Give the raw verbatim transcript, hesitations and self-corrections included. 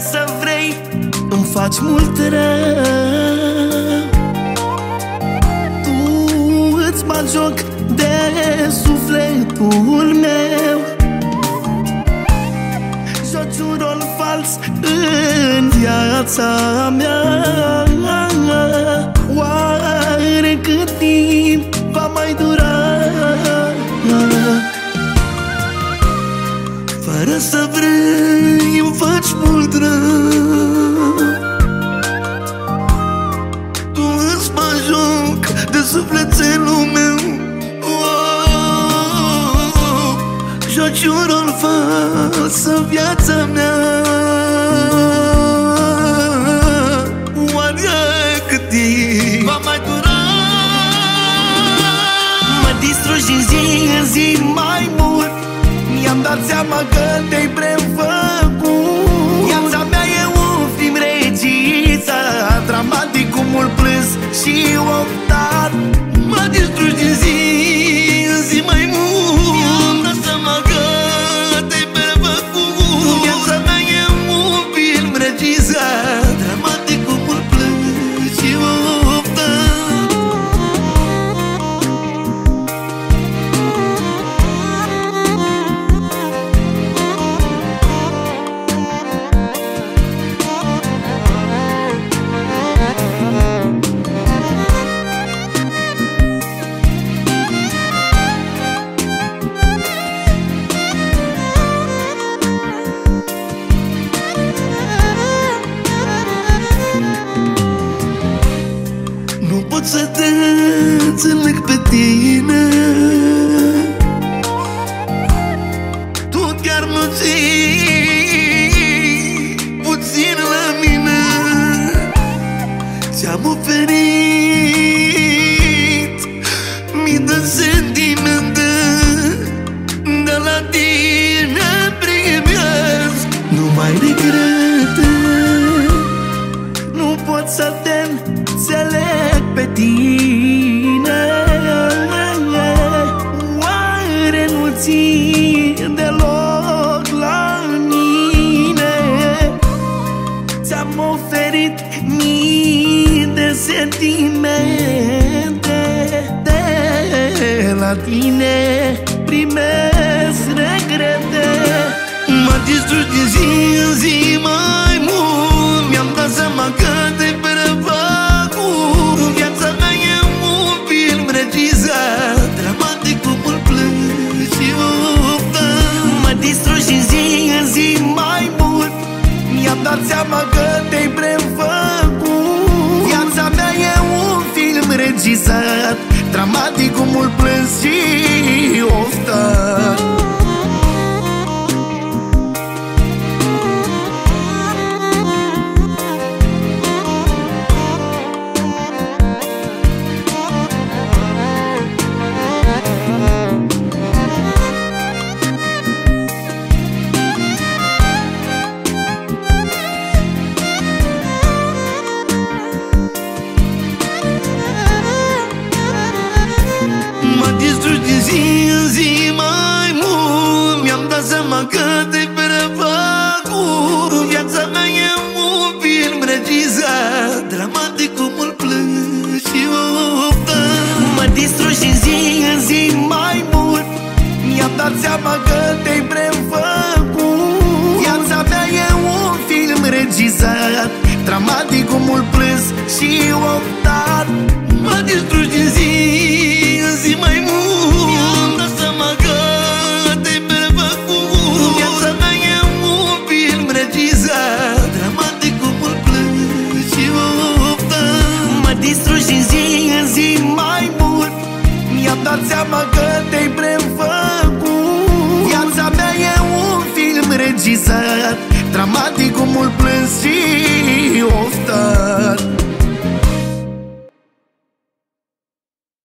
să vrei, îmi faci mult rău. Tu îți bagi joc de sufletul meu, joci un rol fals în viața mea. Oare cât timp va mai dura? Fără să vrei îmi faci mult rău. Tu îți bagi joc de sufletul meu, joci un rol fals în viața mea. Oare cât timp va mai dura? Mă distrugi din zi în zi mai mult. Mi-am dat seama că te-ai prefăcut. Viața mea e un film regizat, dramatic cum mult plâns și optat. Mă distrugi din zi în zi mai mult. Mi-am dat seama că te-ai prefăcut. Viața mea e un film regizat, dramatic cum mult plâns și optat. Nu pot să te înțeleg pe tine, tu chiar nu ții puțin la mine. Ți-am oferit mii de sentimente, de la tine primesc numai regrete. Nu pot să te înțeleg pe tine. Oare nu ții deloc la mine? Ți-am oferit mii de sentimente, de la tine primesc regrete. Mă distrugi din zi în zi mai mult. Mi-am dat seama că te-ai prefăcut. Viața mea e un film regizat, dramatic cum mult plâns și optat. Mă distrugi din zi în zi mai mult. Mi-am dat seama că te-ai prefăcut. Viața mea e un film regizat, dramatic cum mult plâns și oftat. Mă distrugi din zi în zi mai mult. Mi-am dat seama că te-ai prefăcut. Viața mea e un film regizat, dramatic cum mult plâns și optat. Mă distrugi din zi în zi mai mult. Mi-am dat seama că te-ai prefăcut. Viața mea e un film regizat, dramatic cum mult plâns și optat. Mă distrugi din zi în zi mai mult. Mi-am dat seama că te-ai prefăcut. Viața mea e un film regizat, dramatic cum mult plâns și optat. Mă distrugi din zi în zi mai mult. Mi-am dat seama că te-ai prefăcut. Viața mea e un film regizat, dramatic cum mult plâns și oftat.